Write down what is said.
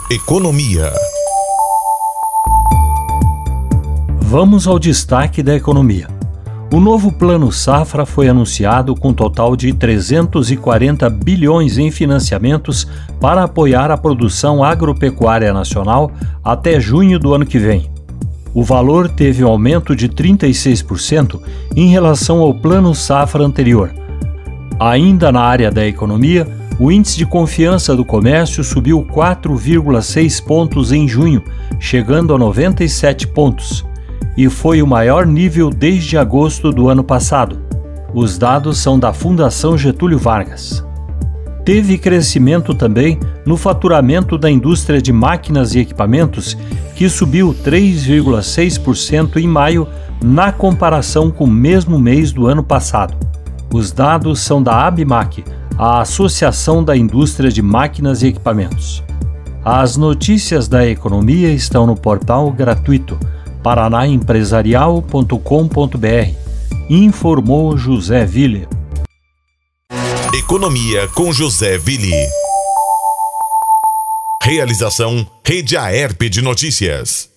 Economia. Vamos ao destaque da economia. O novo Plano Safra foi anunciado com um total de 340 bilhões em financiamentos para apoiar a produção agropecuária nacional até junho do ano que vem. O valor teve um aumento de 36% em relação ao Plano Safra anterior. Ainda na área da economia, o índice de confiança do comércio subiu 4,6 pontos em junho, chegando a 97 pontos. E foi o maior nível desde agosto do ano passado. Os dados são da Fundação Getúlio Vargas. Teve crescimento também no faturamento da indústria de máquinas e equipamentos, que subiu 3,6% em maio na comparação com o mesmo mês do ano passado. Os dados são da ABMAQ, a Associação da Indústria de Máquinas e Equipamentos. As notícias da economia estão no portal gratuito paranaempresarial.com.br. Informou José Ville. Economia com José Ville. Realização Rede Aerp de Notícias.